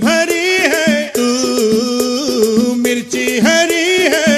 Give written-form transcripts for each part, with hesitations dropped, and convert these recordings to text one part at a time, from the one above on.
भरी है, तू मिर्ची हरी है।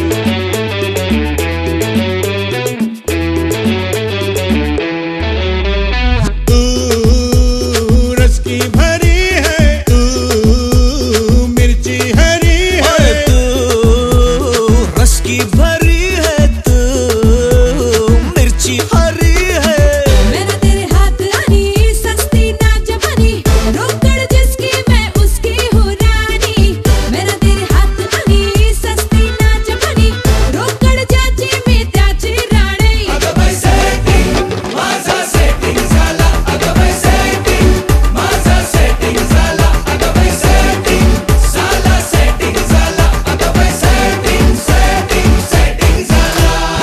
तू रस की भरी है, तू मिर्ची हरी है। तू रस की भरी है, तू मिर्ची हरी है। मेरा तेरे हाथ आनी सस्ती ना जवानी, रोकड़ जिसकी मैं उसकी हूँ रानी। मेरा तेरे हाथ आनी सस्ती ना जवानी, रोकड़ जाची मी त्याची राणी। अगं बाई सेटिंग माझा सेटिंग झाला, अगं बाई सेटिंग माझा सेटिंग झाला, अगं बाई सेटिंग साला सेटिंग झाला, अगं बाई सेटिंग सेटिंग सेटिंग झाला।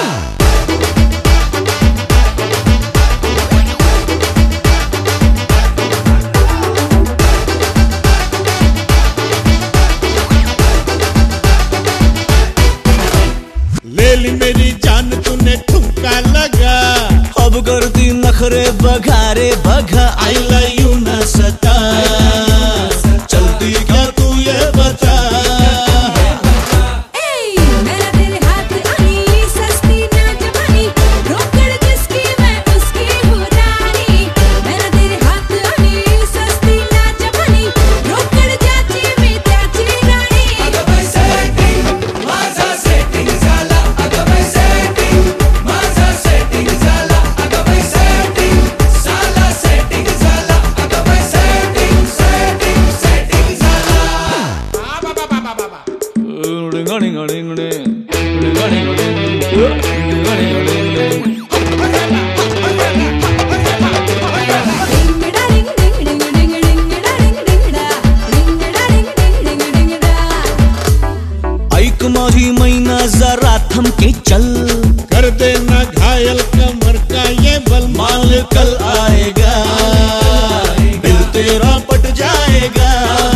ले ली मेरी जान तूने ठुमका लगा, अब करती नखरे बघारे बघा। आई लव यू ना सता, चलती क्या तू ये बता। मेरा तेरे हाथ आनी सस्ती ना जवानी, रोकड़ जिसकी मैं उसकी हूँ रानी। मेरा तेरे हाथ आनी सस्ती ना जवानी, रोकड़ जाची मी त्याची राणी। अगं बाई सेटिंग माझा सेटिंग झाला, अगं बाई सेटिंग माझा सेटिंग झाला, अगं बाई सेटिंग साला सेटिंग झाला, अगं बाई सेटिंग सेटिंग सेटिंग झाला। डिंगडा डिंग डिंग डिंग डिंग डिंगडा डिंग डिंगडा, डिंगडा डिंग डिंग डिंग डिंगडा। ऐक माझी मैना जरा थमके चल, कर देना घायल कमर का ये बल, माल कल आएगा, दिल तेरा पट जाएगा।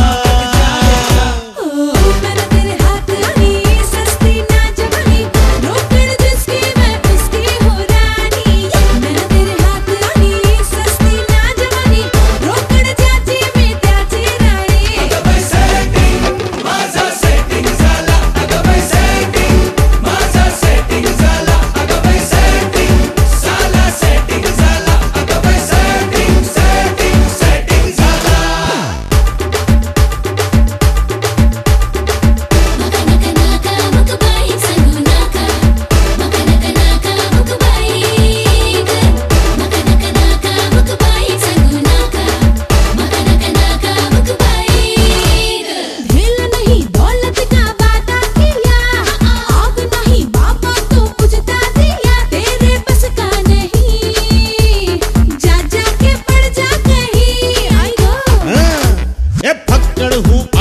मेरा तेरे हाथ आनी सस्ती ना जवानी, रोकड़ जिसकी मैं उसकी हूँ रानी। मेरा तेरे हाथ आनी सस्ती ना जवानी, रोकड़ जाची मी त्याची राणी। अगं बाई सेटिंग माझा सेटिंग झाला, अगं बाई सेटिंग माझा सेटिंग झाला, अगं बाई सेटिंग साला सेटिंग झाला, अगं बाई सेटिंग सेटिंग सेटिंग झाला। दिल नहीं दौलत का वादा किया, आग नहीं बाबा तो बुझता दिया। तेरे बस का नहीं, जा जा के पड़ जा कहीं। आई गो ये फक्कड़ हूँ